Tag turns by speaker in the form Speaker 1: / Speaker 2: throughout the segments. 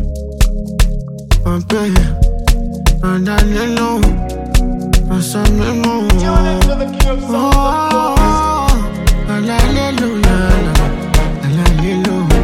Speaker 1: my baby, and I know, I saw me more. Oh, hallelujah, hallelujah.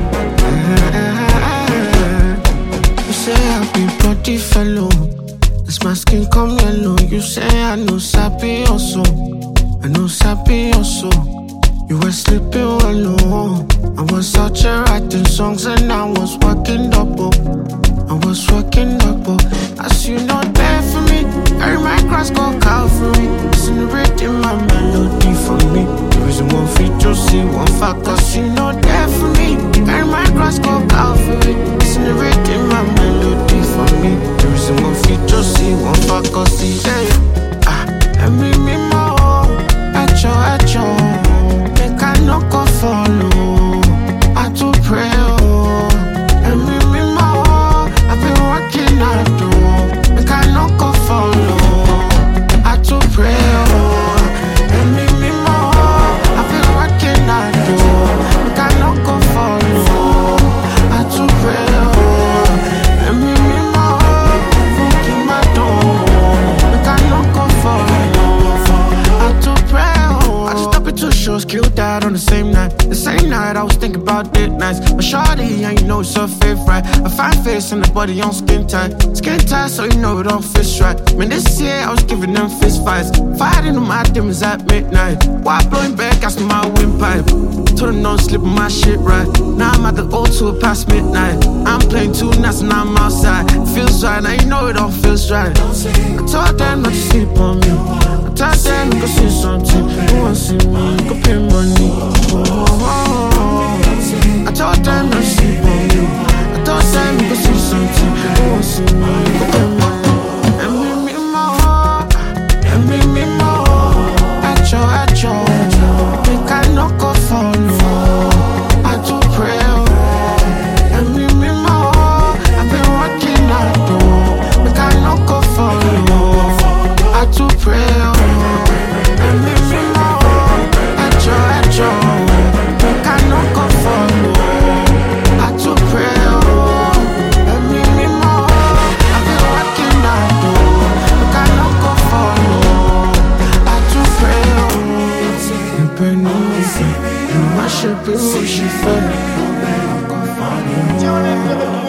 Speaker 1: You say I be body fellow, as my skin come yellow. You say I know sappy also, I know sappy also. You were sleeping well low. I was out here writing songs and I was working double. I was working double. As you know, there for me. Carry my cross, go Calvary. Celebrating my melody for me. The reason one feet to see one fact, cause you know there for me. Carry my cross, go Calvary. Celebrating my melody for me. The reason one feet to see one fact, cause he say, and me more. At your. Make I no go follow. I do pray, oh. And me more. I've been working hard, oh. Make I no go follow. I do pray, oh. And me more. I've been working hard, oh. Make I no go follow. I do pray, oh. And me more. Fucking my door. Make I no go follow. I do pray, oh. I just stop at 2 shows, killed that on the same night. The same night I was thinking about it nice. But shawty, and you know it's her favorite. A fine face and the body on skin tight. Skin tight so you know it don't fit right. Man, this year I was giving them fist fights. Fighting on my demons at midnight. While blowing back, gas in my windpipe. Told them don't slip on my shit right. Now I'm at the O2 past midnight. I'm playing 2 nights and I'm outside. Feels right, now you know it all feels right. I told them not to sleep on me. I told them to go see something. Who wants to see me? Go pay money. I told them not to sleep on you. I told them to go see something. Who wants to see me? Go pay money. And me more. And me more. At your. Make I no go follow. I do pray. And me more. I've been working hard, though. Make I no go follow. I do pray. And me more. At your. Make I no go follow. I do pray. And me more. I've been working hard, though. Make I no go follow. I do pray. My ship is she fell.